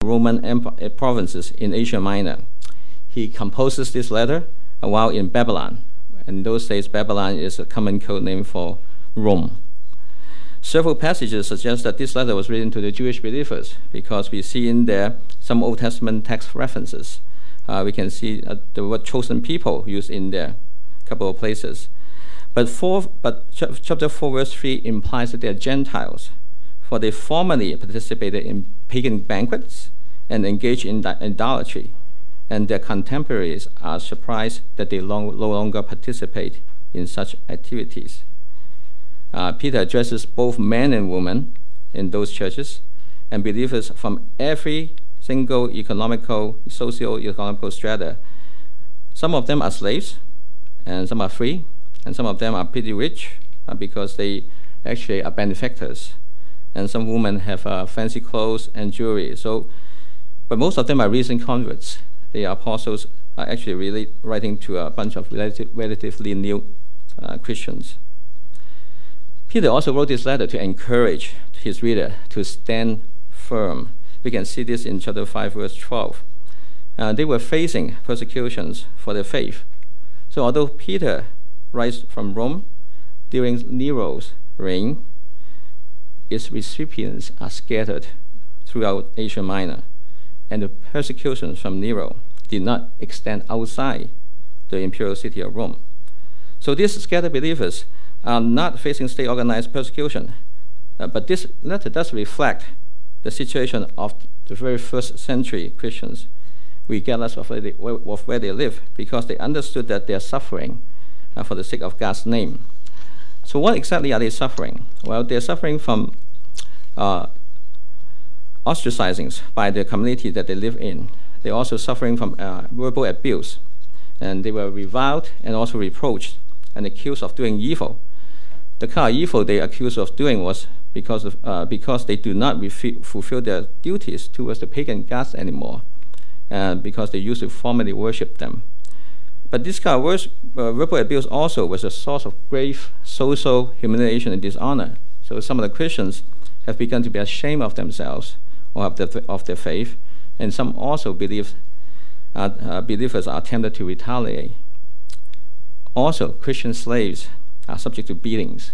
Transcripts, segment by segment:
Roman provinces in Asia Minor. He composes this letter while in Babylon. In those days, Babylon is a common code name for Rome. Several passages suggest that this letter was written to the Jewish believers because we see in there some Old Testament text references. We can see the word chosen people used in there, a couple of places. But chapter 4, verse 3 implies that they are Gentiles, for they formerly participated in pagan banquets and engaged in idolatry, and their contemporaries are surprised that they no longer participate in such activities. Peter addresses both men and women in those churches, and believers from every single socio-economical strata. Some of them are slaves, and some are free, and some of them are pretty rich because they actually are benefactors. And some women have fancy clothes and jewelry. But most of them are recent converts. The apostles are actually really writing to a bunch of relatively new Christians. Peter also wrote this letter to encourage his reader to stand firm. We can see this in chapter 5, verse 12. They were facing persecutions for their faith. So although Peter writes from Rome during Nero's reign, its recipients are scattered throughout Asia Minor, and the persecutions from Nero did not extend outside the imperial city of Rome. So these scattered believers are not facing state-organized persecution, but this letter does reflect the situation of the very first century Christians, regardless of where they live, because they understood that they are suffering for the sake of God's name. So what exactly are they suffering? Well, they're suffering from ostracizing by the community that they live in. They're also suffering from verbal abuse, and they were reviled and also reproached and accused of doing evil. The kind of evil they accused of doing was because they do not fulfill their duties towards the pagan gods anymore, because they used to formally worship them. But this kind of verbal abuse also was a source of grave social humiliation and dishonor. So some of the Christians have begun to be ashamed of themselves or of their faith, and some also believers are tempted to retaliate. Also, Christian slaves are subject to beatings.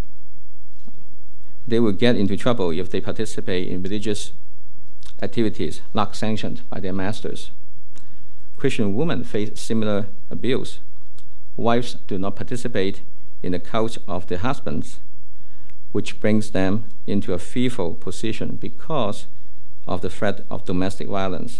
They will get into trouble if they participate in religious activities not sanctioned by their masters. Christian women face similar abuse. Wives do not participate in the cult of their husbands, which brings them into a fearful position because of the threat of domestic violence.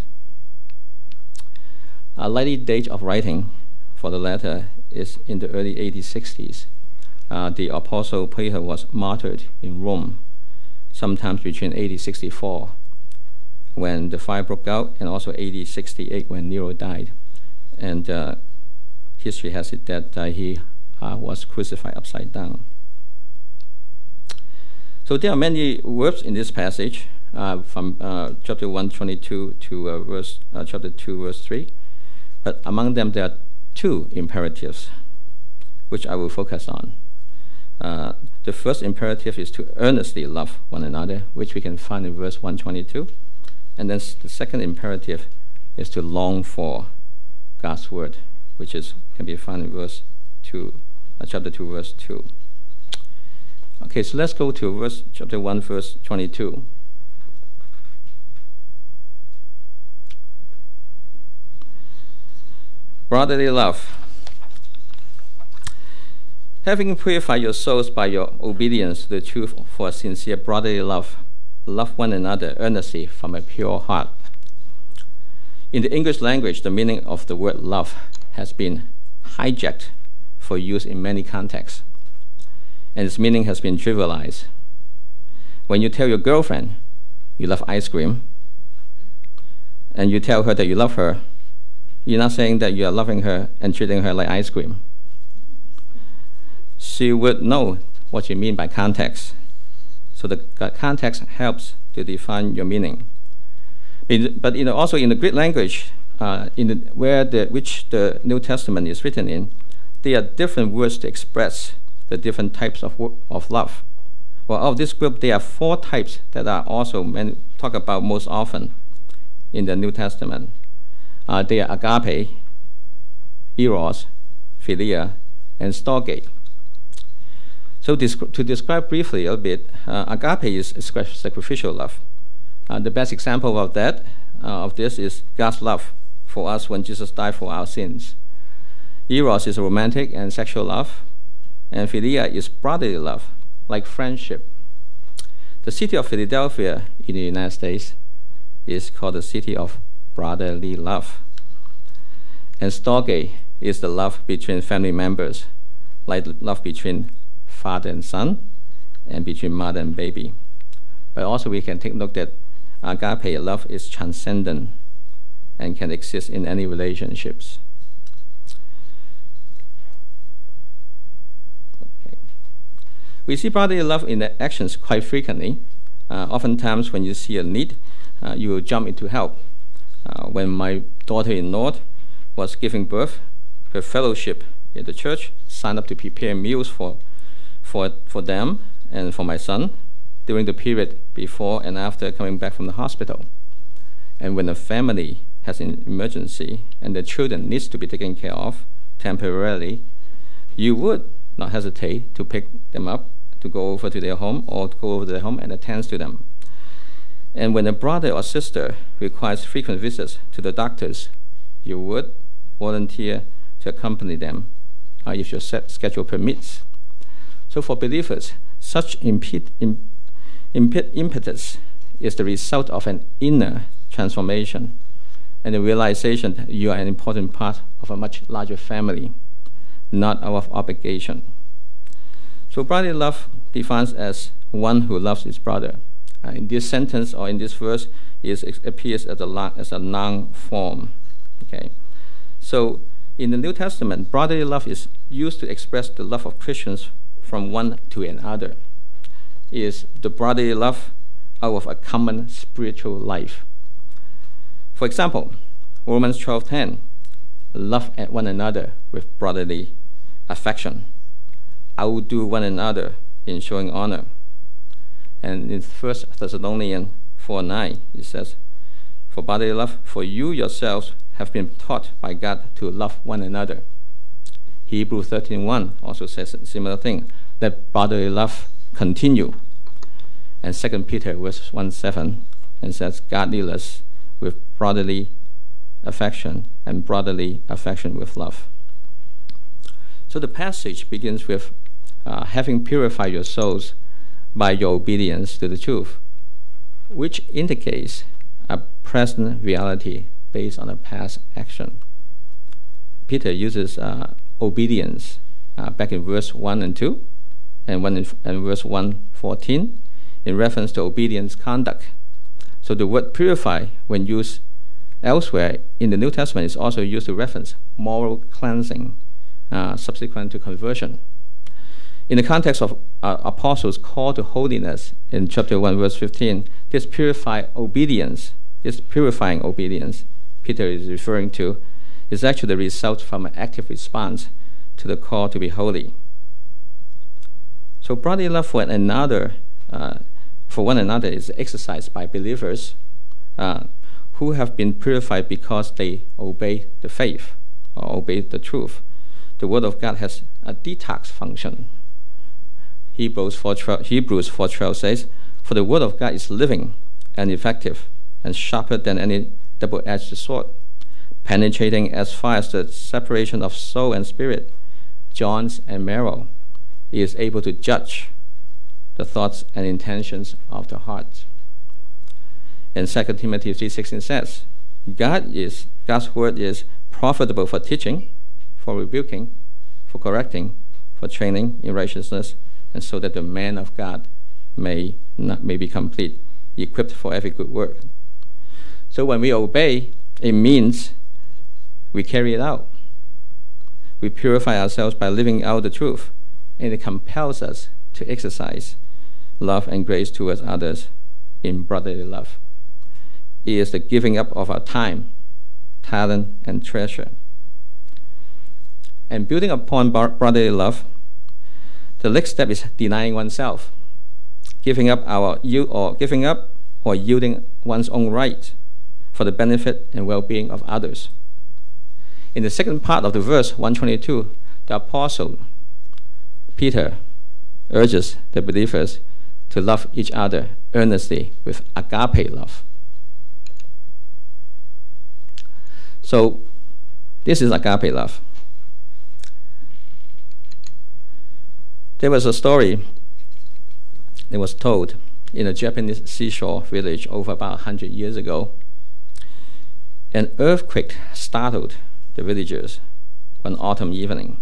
A likely date of writing for the letter is in the early 1860s. The Apostle Peter was martyred in Rome, sometime between 1864, when the fire broke out, and also 1868 when Nero died. And history has it that he was crucified upside down. So there are many verbs in this passage from chapter 1:22 to chapter 2, verse 3. But among them, there are two imperatives, which I will focus on. The first imperative is to earnestly love one another, which we can find in verse 122. And then the second imperative is to long for God's word, which can be found in verse 2, chapter 2, verse 2. Okay, so let's go to chapter 1, verse 22. Brotherly love. Having purified your souls by your obedience to the truth for a sincere brotherly love, love one another earnestly from a pure heart. In the English language, the meaning of the word love has been hijacked for use in many contexts, and its meaning has been trivialized. When you tell your girlfriend you love ice cream, and you tell her that you love her, you're not saying that you are loving her and treating her like ice cream. She would know what you mean by context. So the context helps to define your meaning. But also in the Greek language, which the New Testament is written in, there are different words to express the different types of love. Well, of this group, there are 4 types that are also talked about most often. in the New Testament. They are agape, eros, philia, and storge. So to describe briefly a bit, agape is sacrificial love. The best example of this is God's love for us when Jesus died for our sins. Eros is romantic and sexual love, and philia is brotherly love, like friendship. The city of Philadelphia in the United States is called the city of brotherly love. And storge is the love between family members, like love between father and son, and between mother and baby. But also we can take a look that agape love is transcendent and can exist in any relationships. Okay. We see brotherly love in the actions quite frequently. Oftentimes when you see a need, you will jump in to help. When my daughter-in-law was giving birth, her fellowship in the church signed up to prepare meals for them and for my son during the period before and after coming back from the hospital. And when a family has an emergency and the children needs to be taken care of temporarily, you would not hesitate to pick them up, to go over to their home or to go over to their home and attend to them. And when a brother or sister requires frequent visits to the doctors, you would volunteer to accompany them if your schedule permits. So for believers, such impetus is the result of an inner transformation and the realization that you are an important part of a much larger family, not out of obligation. So brotherly love defines as one who loves his brother. In this sentence or in this verse, it appears as a noun form. Okay, so in the New Testament, brotherly love is used to express the love of Christians from one to another. It is the brotherly love out of a common spiritual life. For example, Romans 12:10, love one another with brotherly affection. Outdo one another in showing honor. And in 1 Thessalonians 4:9, it says, for brotherly love, for you yourselves have been taught by God to love one another. Hebrews 13:1 also says a similar thing, let brotherly love continue. And 2 Peter 1:7 and says, godly love with brotherly affection and brotherly affection with love. So the passage begins with having purified your souls by your obedience to the truth, which indicates a present reality based on a past action. Peter uses obedience back in verse 1 and 2 and verse 1:14 in reference to obedience conduct. So the word purify, when used elsewhere in the New Testament, is also used to reference moral cleansing subsequent to conversion. In the context of apostles' call to holiness in chapter 1, verse 15, this purifying obedience, Peter is referring to, is actually the result from an active response to the call to be holy. So brotherly love for one another is exercised by believers who have been purified because they obey the faith or obey the truth. The Word of God has a detox function. Hebrews 4:12 says, for the Word of God is living and effective and sharper than any double-edged sword, penetrating as far as the separation of soul and spirit, joints and marrow. It is able to judge the thoughts and intentions of the heart. And 2 Timothy 3:16 says, God's word is profitable for teaching, for rebuking, for correcting, for training in righteousness, and so that the man of God may be complete, equipped for every good work. So when we obey, it means we carry it out. We purify ourselves by living out the truth, and it compels us to exercise love and grace towards others in brotherly love. It is the giving up of our time, talent, and treasure. And building upon brotherly love, the next step is denying oneself, giving up or yielding one's own right for the benefit and well-being of others. In the second part of the verse, 122, the apostle Peter urges the believers to love each other earnestly with agape love. So, this is agape love. There was a story that was told in a Japanese seashore village over about 100 years ago. An earthquake startled the villagers one autumn evening.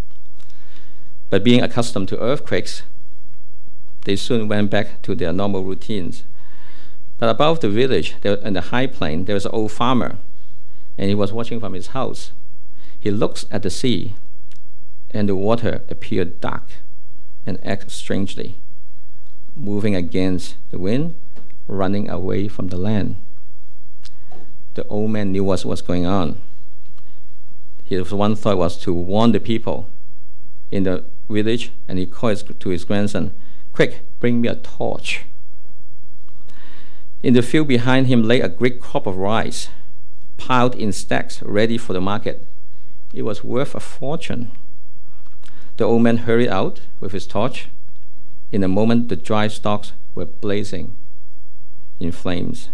But being accustomed to earthquakes, they soon went back to their normal routines. But above the village, in the high plain, there was an old farmer, and he was watching from his house. He looks at the sea, and the water appeared dark and acted strangely, moving against the wind, running away from the land. The old man knew what was going on. His one thought was to warn the people in the village, and he called to his grandson, "Quick, bring me a torch." In the field behind him lay a great crop of rice, piled in stacks, ready for the market. It was worth a fortune. The old man hurried out with his torch. In a moment, the dry stalks were blazing in flames.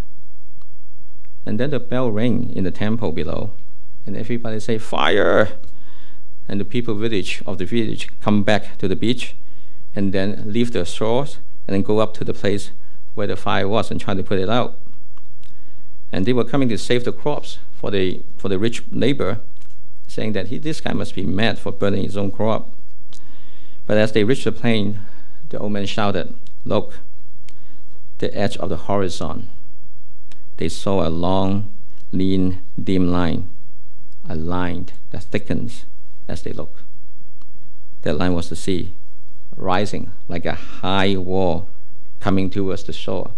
And then the bell rang in the temple below, and everybody said, "Fire!" And the people of the village come back to the beach, and then leave the shores, and then go up to the place where the fire was and try to put it out. And they were coming to save the crops for the rich neighbor, saying that this guy must be mad for burning his own crop. But as they reached the plain, the old man shouted, "Look, the edge of the horizon." They saw a long, lean, dim line, a line that thickens as they look. That line was the sea, rising like a high wall coming towards the shore.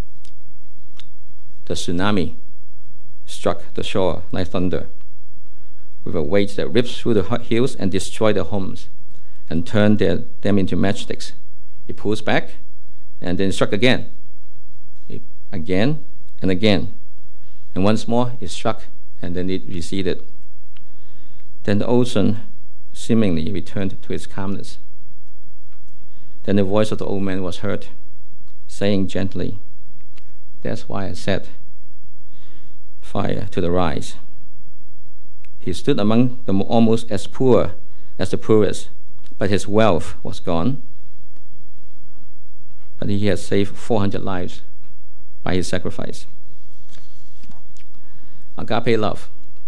The tsunami struck the shore like thunder, with a wave that ripped through the hills and destroyed the homes and turned them into matchsticks. It pulls back, and then it struck again, again and again. And once more it struck, and then it receded. Then the ocean seemingly returned to its calmness. Then the voice of the old man was heard, saying gently, "That's why I set fire to the rice." He stood among them almost as poor as the poorest, but his wealth was gone. But he had saved 400 lives by his sacrifice. Agape love.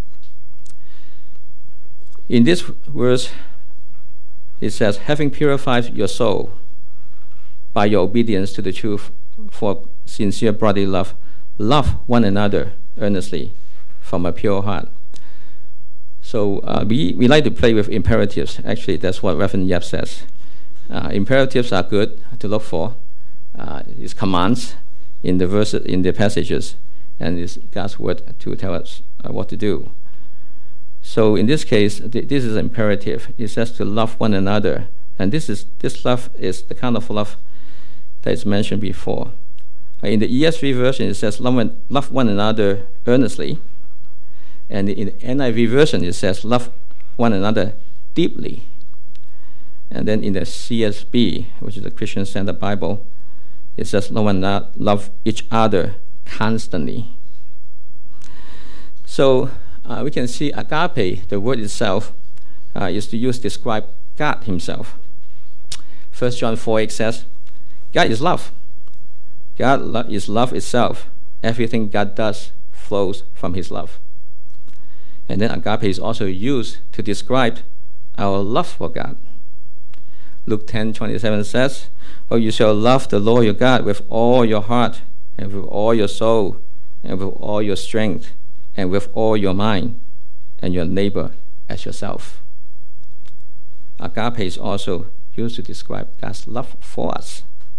In this verse, it says, "Having purified your soul by your obedience to the truth for sincere brotherly love, love one another earnestly from a pure heart." So we like to play with imperatives. Actually, that's what Reverend Yap says. Imperatives are good to look for. It's commands in the verses, in the passages, and it's God's word to tell us what to do. So in this case, this is imperative. It says to love one another, and this love is the kind of love that is mentioned before. In the ESV version, it says love one another earnestly, and in the NIV version, it says love one another deeply. And then in the CSB, which is the Christian Standard Bible, it says love each other constantly. So we can see agape, the word itself, is to describe God himself. 1 John 4:8 says, God is love. God is love itself. Everything God does flows from his love. And then agape is also used to describe our love for God. Luke 10:27 says, "For you shall love the Lord your God with all your heart, and with all your soul, and with all your strength, and with all your mind, and your neighbor as yourself." Agape is also used to describe God's love for us.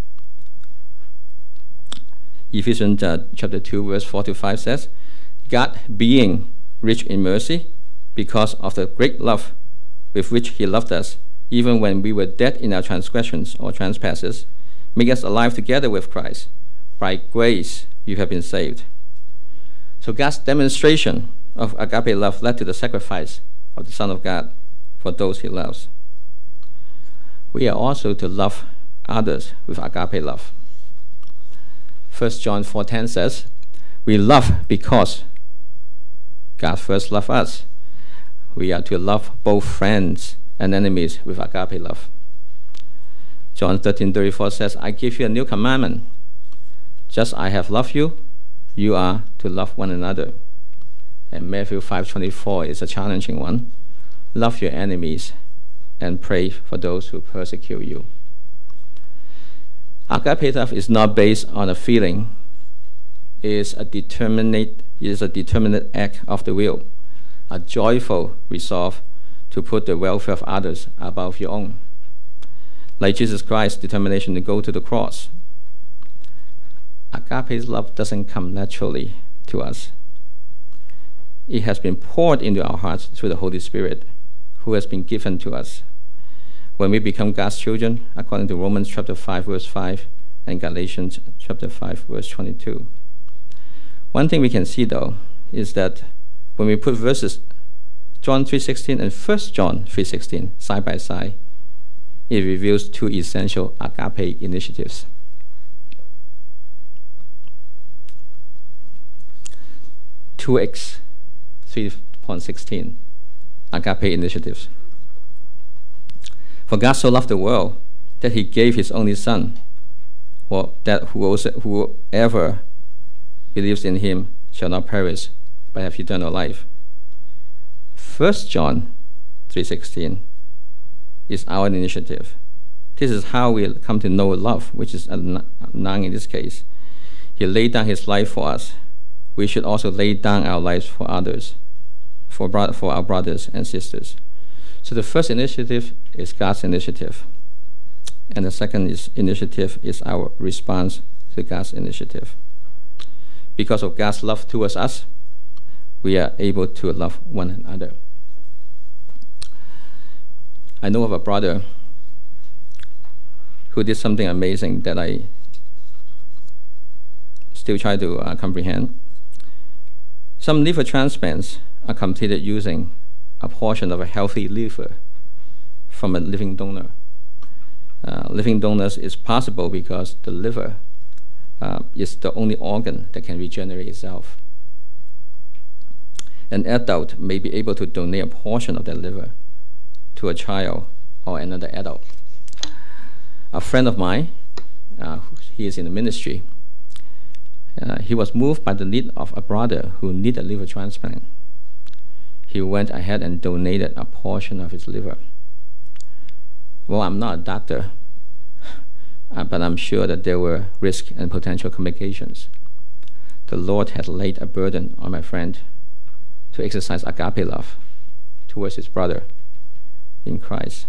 Ephesians chapter 2, verse 4-5 says, "God being rich in mercy, because of the great love with which he loved us, even when we were dead in our transgressions or trespasses, make us alive together with Christ. By grace you have been saved." So God's demonstration of agape love led to the sacrifice of the Son of God for those he loves. We are also to love others with agape love. 1 John 4:10 says, we love because God first loved us. We are to love both friends and enemies with agape love. John 13:34 says, I give you a new commandment. Just I have loved you, you are to love one another. And Matthew 5:24 is a challenging one. Love your enemies and pray for those who persecute you. Agape love is not based on a feeling. It is a determinate act of the will, a joyful resolve to put the welfare of others above your own. Like Jesus Christ's determination to go to the cross. Agape's love doesn't come naturally to us. It has been poured into our hearts through the Holy Spirit, who has been given to us. When we become God's children, according to Romans chapter 5, verse 5, and Galatians chapter 5, verse 22. One thing we can see, though, is that when we put verses John 3:16 and 1 John 3:16 side by side, it reveals two essential agape initiatives. Two X 3.16 agape initiatives. For God so loved the world that he gave his only Son, or that whoever believes in him shall not perish but have eternal life. 1 John 3:16 is our initiative. This is how we come to know love, which is a noun in this case. He laid down his life for us. We should also lay down our lives for others, for our brothers and sisters. So the first initiative is God's initiative. And the second initiative is our response to God's initiative. Because of God's love towards us, we are able to love one another. I know of a brother who did something amazing that I still try to comprehend. Some liver transplants are completed using a portion of a healthy liver from a living donor. Living donors is possible because the liver is the only organ that can regenerate itself. An adult may be able to donate a portion of their liver to a child or another adult. A friend of mine, he is in the ministry, he was moved by the need of a brother who needed a liver transplant. He went ahead and donated a portion of his liver. Well, I'm not a doctor, but I'm sure that there were risks and potential complications. The Lord had laid a burden on my friend to exercise agape love towards his brother in Christ.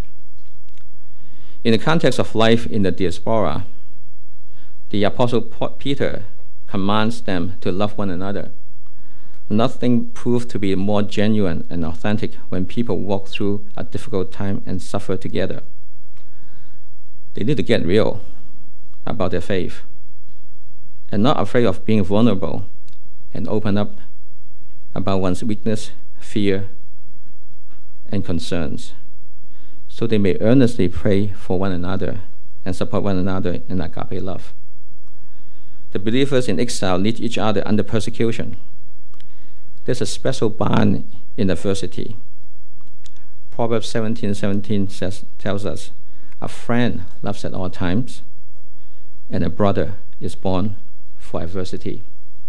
In the context of life in the diaspora, the Apostle Peter commands them to love one another. Nothing proved to be more genuine and authentic when people walk through a difficult time and suffer together. They need to get real about their faith and not afraid of being vulnerable and open up about one's weakness, fear, and concerns, so they may earnestly pray for one another and support one another in agape love. The believers in exile need each other under persecution. There's a special bond in adversity. Proverbs 17:17 tells us, a friend loves at all times, and a brother is born for adversity.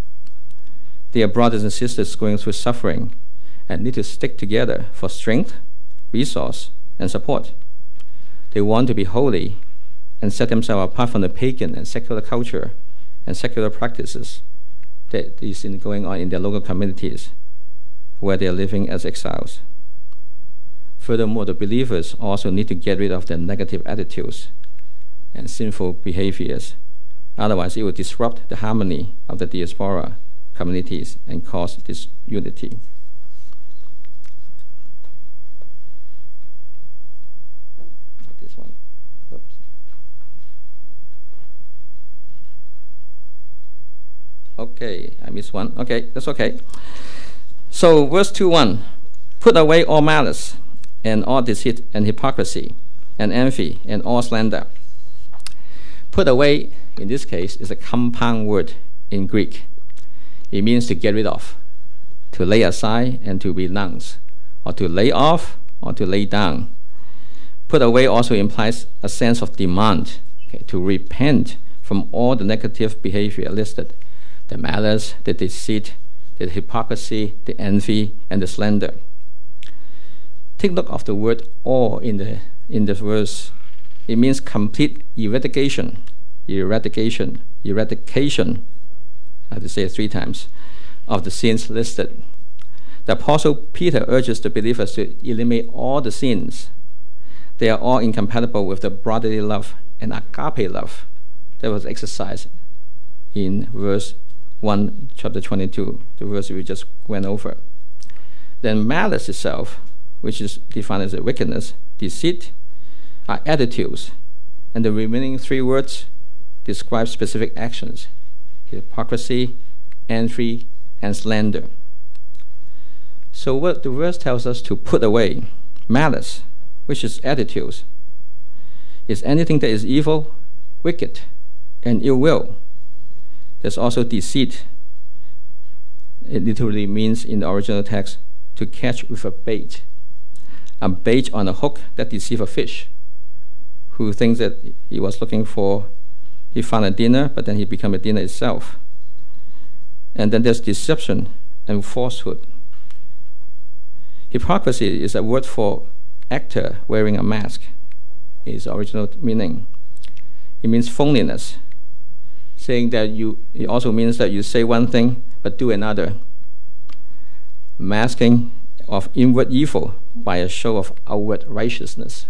They are brothers and sisters going through suffering and need to stick together for strength, resource, and support. They want to be holy and set themselves apart from the pagan and secular culture and secular practices that is going on in their local communities where they are living as exiles. Furthermore, the believers also need to get rid of their negative attitudes and sinful behaviors. Otherwise, it will disrupt the harmony of the diaspora communities and cause disunity. This one. Oops. Okay, I missed one. Okay, that's okay. So verse 2:1, put away all malice and all deceit and hypocrisy and envy and all slander. Put away, in this case, is a compound word in Greek. It means to get rid of, to lay aside and to renounce, or to lay off or to lay down. Put away also implies a sense of demand, okay, to repent from all the negative behavior listed, the malice, the deceit, the hypocrisy, the envy, and the slander. Take note of the word all in the verse. It means complete eradication. I have to say it 3 times, of the sins listed. The Apostle Peter urges the believers to eliminate all the sins. They are all incompatible with the brotherly love and agape love that was exercised in verse 1, chapter 22, the verse we just went over. Then malice itself, which is defined as a wickedness, deceit, are attitudes, and the remaining 3 words describe specific actions: hypocrisy, envy, and slander. So what the verse tells us to put away: malice, which is attitudes, is anything that is evil, wicked, and ill will. There's also deceit. It literally means in the original text to catch with a bait on a hook that deceives a fish, who thinks that he was looking for, he found a dinner, but then he became a dinner itself. And then there's deception and falsehood. Hypocrisy is a word for actor wearing a mask, its original meaning. It means phoniness, saying that it also means that you say one thing but do another. Masking of inward evil by a show of outward righteousness.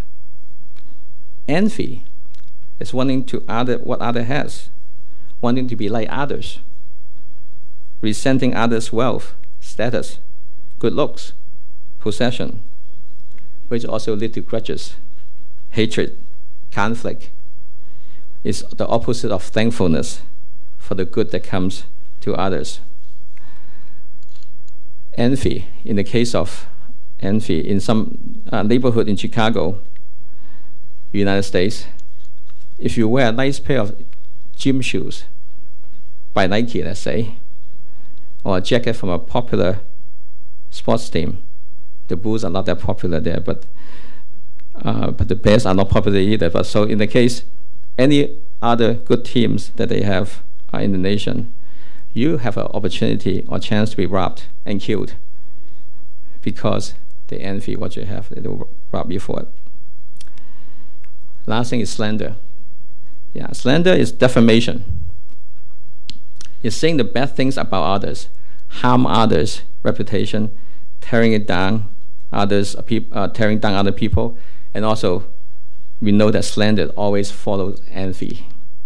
Envy is wanting to what other has, wanting to be like others, resenting others' wealth, status, good looks, possession, which also lead to grudges, hatred, conflict. Is the opposite of thankfulness for the good that comes to others. Envy, in the case of envy, in some neighborhood in Chicago, United States, if you wear a nice pair of gym shoes by Nike, let's say, or a jacket from a popular sports team, the Bulls are not that popular there, but the Bears are not popular either. But so in the case, any other good teams that they have in the nation, you have an opportunity or chance to be robbed and killed because they envy what you have. They will rob you for it. Last thing is slander. Yeah, slander is defamation. It's saying the bad things about others, harm others' reputation, tearing down other people, and also we know that slander always follows envy.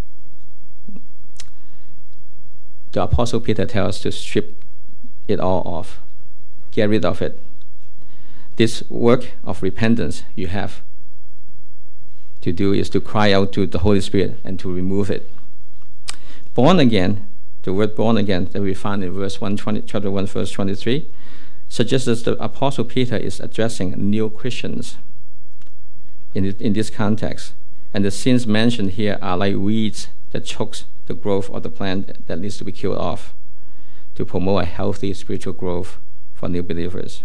The Apostle Peter tells us to strip it all off, get rid of it. This work of repentance you have to do is to cry out to the Holy Spirit and to remove it. Born again, the word born again that we find in chapter 1, verse 23, suggests that the Apostle Peter is addressing new Christians in this context. And the sins mentioned here are like weeds that chokes the growth of the plant that needs to be killed off to promote a healthy spiritual growth for new believers.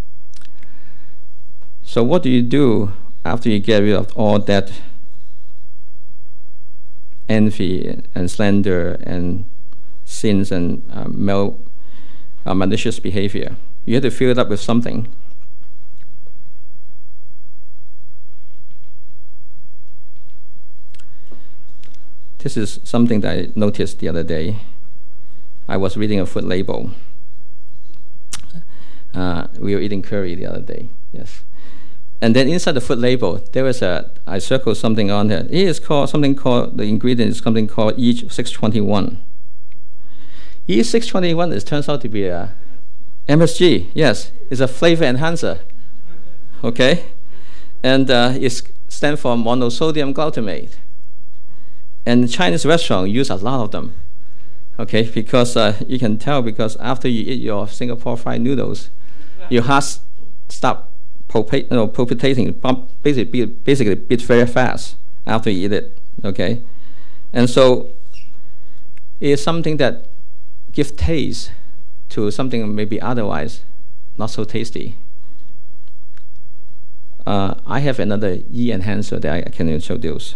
So what do you do after you get rid of all that envy and slander and sins and malicious behavior? You have to fill it up with something. This is something that I noticed the other day. I was reading a food label. We were eating curry the other day, yes. And then inside the food label, there was I circled something on there. It is called the ingredient is something called E621. E621, it turns out to be a MSG, yes. It's a flavor enhancer, okay? And it stands for monosodium glutamate. And Chinese restaurants use a lot of them. Okay, because you can tell because after you eat your Singapore fried noodles, your heart stop palpitating, basically beat very fast after you eat it. Okay, and so it's something that gives taste to something maybe otherwise not so tasty. I have another E enhancer that I can introduce.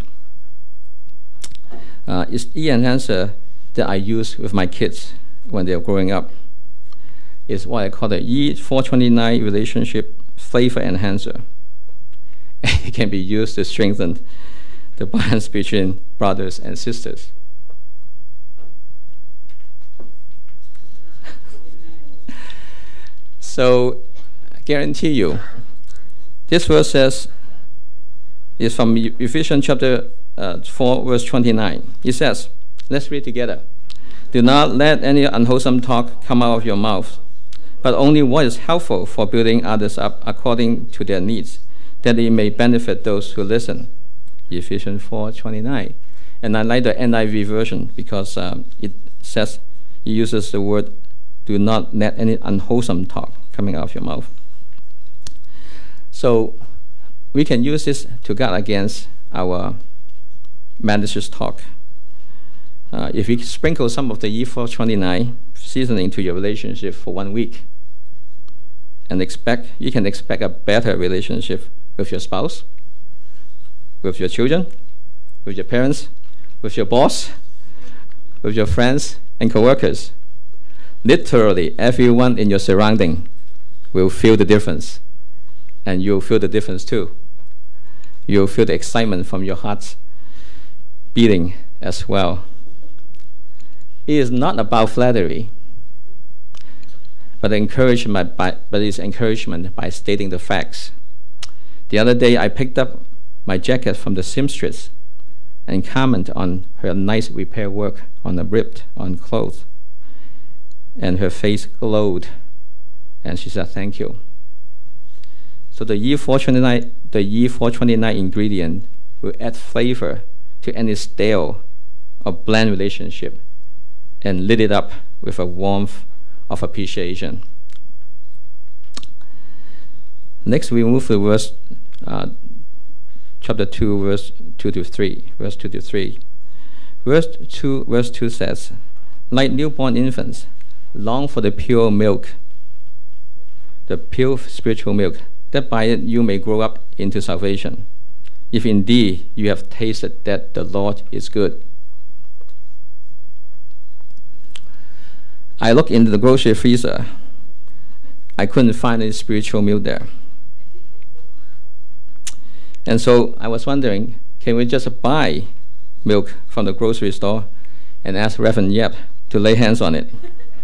It's E enhancer that I use with my kids when they're growing up. It's what I call the E429 relationship flavor enhancer. It can be used to strengthen the bonds between brothers and sisters. So, I guarantee you, this verse says, is from Ephesians chapter 4, verse 29. It says, let's read together. Do not let any unwholesome talk come out of your mouth, but only what is helpful for building others up according to their needs, that it may benefit those who listen. Ephesians 4:29. And I like the NIV version because it uses the word, do not let any unwholesome talk coming out of your mouth. So we can use this to guard against our malicious talk. If you sprinkle some of the E429 seasoning to your relationship for 1 week, and you can expect a better relationship with your spouse, with your children, with your parents, with your boss, with your friends and coworkers. Literally, everyone in your surrounding will feel the difference, and you'll feel the difference too. You'll feel the excitement from your heart's beating as well. It is not about flattery, but it's encouragement by stating the facts. The other day, I picked up my jacket from the seamstress and commented on her nice repair work on the ripped on clothes, and her face glowed, and she said, "Thank you." So the E429 ingredient will add flavor to any stale or bland relationship and lit it up with a warmth of appreciation. Next, we move to chapter 2, verse 2 to 3. Verse 2 to 3. Verse 2 says, like newborn infants, long for the pure milk, the pure spiritual milk, that by it you may grow up into salvation, if indeed you have tasted that the Lord is good. I looked into the grocery freezer. I couldn't find any spiritual milk there. And so I was wondering, can we just buy milk from the grocery store and ask Reverend Yap to lay hands on it?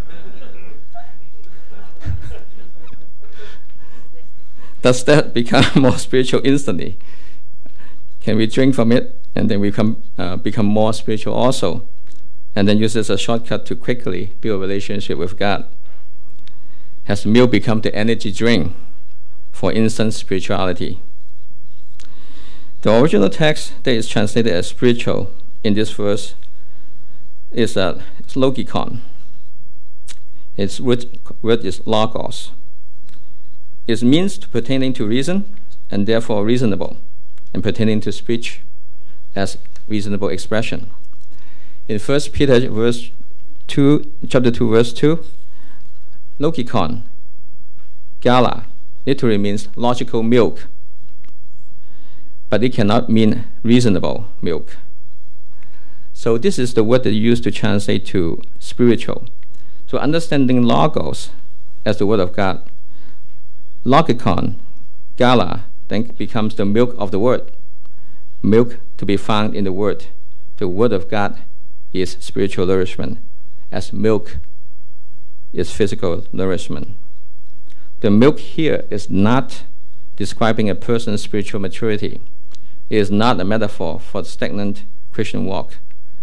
Does that become more spiritual instantly? Can we drink from it and then we become more spiritual also? And then use this as a shortcut to quickly build a relationship with God? Has milk become the energy drink for instant spirituality? The original text that is translated as spiritual in this verse is logikon. Its word is logos. It means pertaining to reason and therefore reasonable, and pertaining to speech as reasonable expression. In 1 Peter chapter 2, verse 2, logikon, gala, literally means logical milk, but it cannot mean reasonable milk. So this is the word that you use to translate to spiritual. So understanding logos as the word of God, logikon, gala, then becomes the milk of the word, milk to be found in the word. The word of God is spiritual nourishment, as milk is physical nourishment. The milk here is not describing a person's spiritual maturity. It is not a metaphor for stagnant Christian walk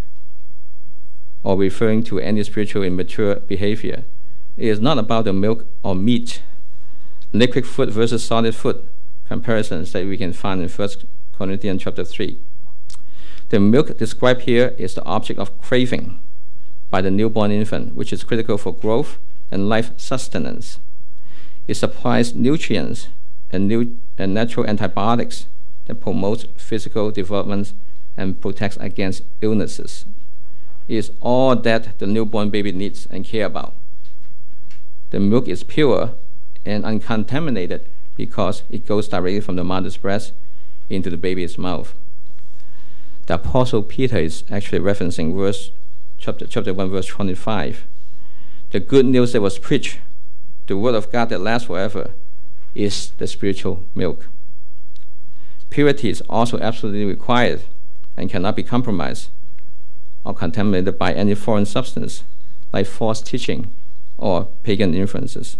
or referring to any spiritual immature behavior. It is not about the milk or meat, liquid food versus solid food comparisons that we can find in 1 Corinthians chapter 3. The milk described here is the object of craving by the newborn infant, which is critical for growth and life sustenance. It supplies nutrients and natural antibiotics that promote physical development and protects against illnesses. It is all that the newborn baby needs and care about. The milk is pure and uncontaminated because it goes directly from the mother's breast into the baby's mouth. The Apostle Peter is actually referencing chapter 1, verse 25. The good news that was preached, the word of God that lasts forever, is the spiritual milk. Purity is also absolutely required and cannot be compromised or contaminated by any foreign substance like false teaching or pagan influences.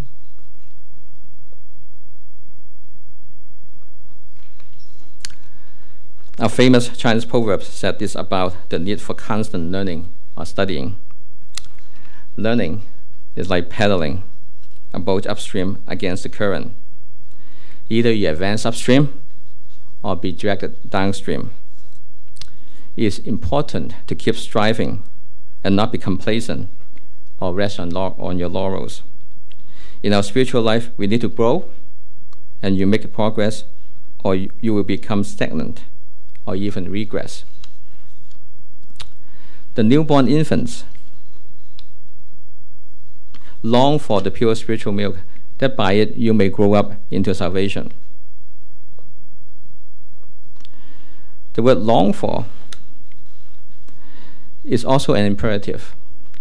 A famous Chinese proverb said this about the need for constant learning or studying. Learning is like paddling a boat upstream against the current. Either you advance upstream or be dragged downstream. It is important to keep striving and not be complacent or rest on your laurels. In our spiritual life, we need to grow, and you make progress, or you will become stagnant or even regress. The newborn infants long for the pure spiritual milk, that by it you may grow up into salvation. The word long for is also an imperative.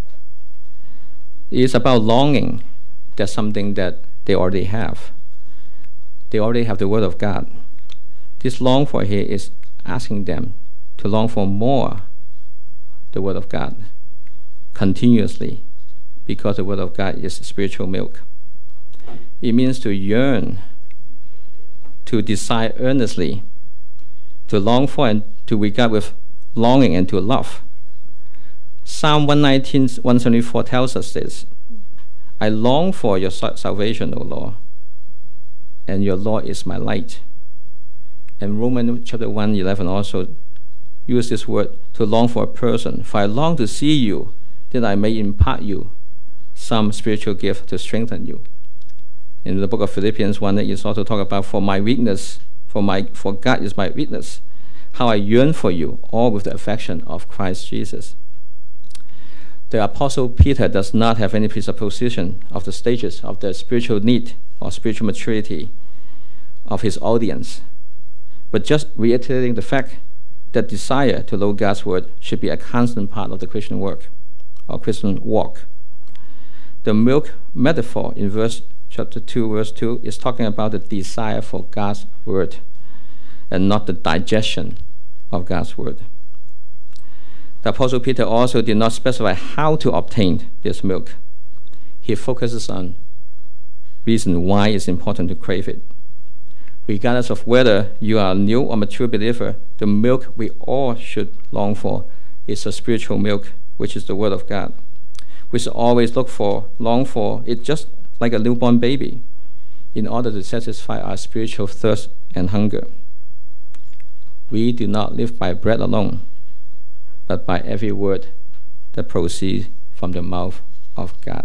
It is about longing. That's something that they already have. They already have the word of God. This long for here is asking them to long for more the word of God continuously, because the word of God is spiritual milk. It means to yearn, to desire earnestly, to long for and to regard with longing and to love. Psalm 119, 174 tells us this: I long for your salvation, O Lord, and your law is my light. And Romans chapter 1:11 also uses this word to long for a person. For I long to see you, that I may impart you some spiritual gift to strengthen you. In the book of Philippians 1, it is also talk about for God is my witness, how I yearn for you, all with the affection of Christ Jesus. The Apostle Peter does not have any presupposition of the stages of the spiritual need or spiritual maturity of his audience, but just reiterating the fact that desire to know God's word should be a constant part of the Christian work or Christian walk. The milk metaphor in chapter 2, verse 2 is talking about the desire for God's word and not the digestion of God's word. The Apostle Peter also did not specify how to obtain this milk. He focuses on reason why it's important to crave it. Regardless of whether you are a new or mature believer, the milk we all should long for is the spiritual milk, which is the word of God. We should always long for it just like a newborn baby in order to satisfy our spiritual thirst and hunger. We do not live by bread alone, but by every word that proceeds from the mouth of God.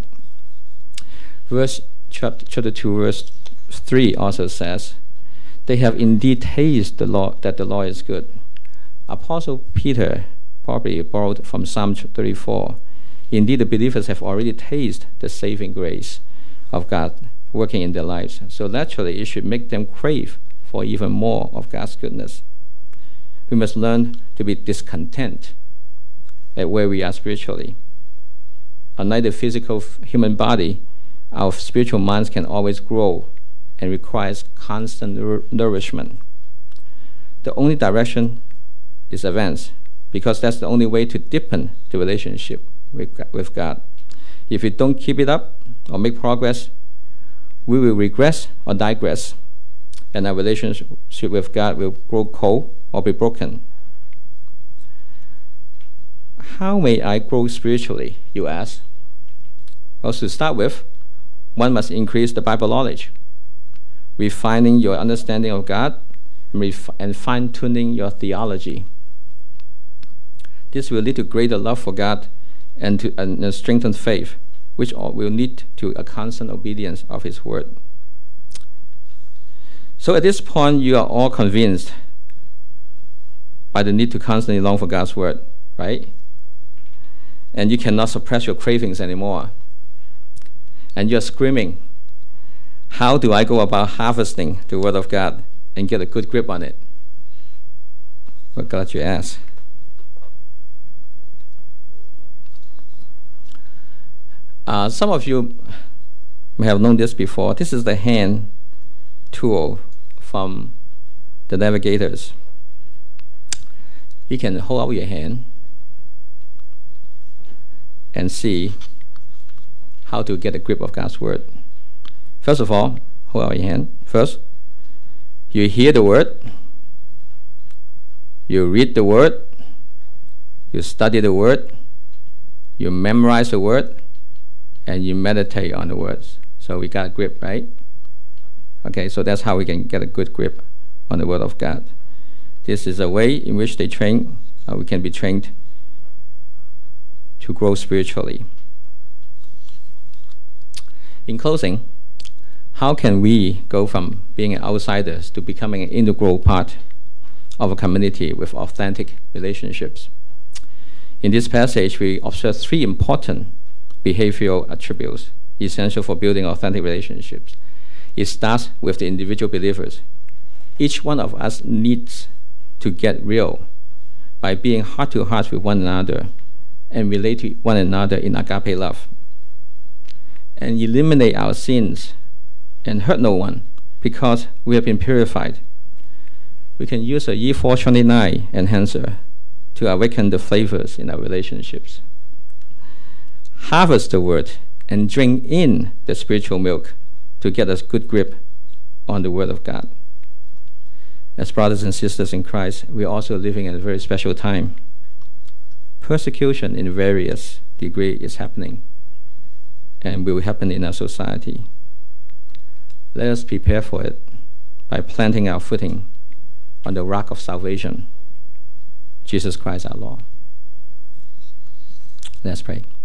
Chapter 2, verse 3 also says, they have indeed tasted that the law is good. Apostle Peter probably borrowed from Psalm 34. Indeed, the believers have already tasted the saving grace of God working in their lives. So naturally, it should make them crave for even more of God's goodness. We must learn to be discontent at where we are spiritually. Unlike the physical human body, our spiritual minds can always grow and requires constant nourishment. The only direction is advance, because that's the only way to deepen the relationship with God. If we don't keep it up or make progress, we will regress or digress, and our relationship with God will grow cold or be broken. How may I grow spiritually, you ask? Well, to start with, one must increase the Bible knowledge, refining your understanding of God and fine-tuning your theology. This will lead to greater love for God and to strengthen faith, which will lead to a constant obedience of His word. So at this point, you are all convinced by the need to constantly long for God's word, right? And you cannot suppress your cravings anymore. And you're screaming, how do I go about harvesting the word of God and get a good grip on it? We're glad you asked. Some of you may have known this before. This is the hand tool from the navigators. You can hold out your hand and see how to get a grip of God's word. First of all, hold out your hand. First, you hear the word, you read the word, you study the word, you memorize the word, and you meditate on the words. So we got a grip, right? Okay, so that's how we can get a good grip on the word of God. This is a way in which we can be trained to grow spiritually. In closing, how can we go from being outsiders to becoming an integral part of a community with authentic relationships? In this passage, we observe 3 important behavioral attributes essential for building authentic relationships. It starts with the individual believers. Each one of us needs to get real by being heart to heart with one another and relate to one another in agape love, and eliminate our sins and hurt no one because we have been purified. We can use a E429 enhancer to awaken the flavors in our relationships. Harvest the word and drink in the spiritual milk to get us good grip on the word of God. As brothers and sisters in Christ, we are also living in a very special time. Persecution in various degrees is happening and will happen in our society. Let us prepare for it by planting our footing on the rock of salvation, Jesus Christ our Lord. Let's pray.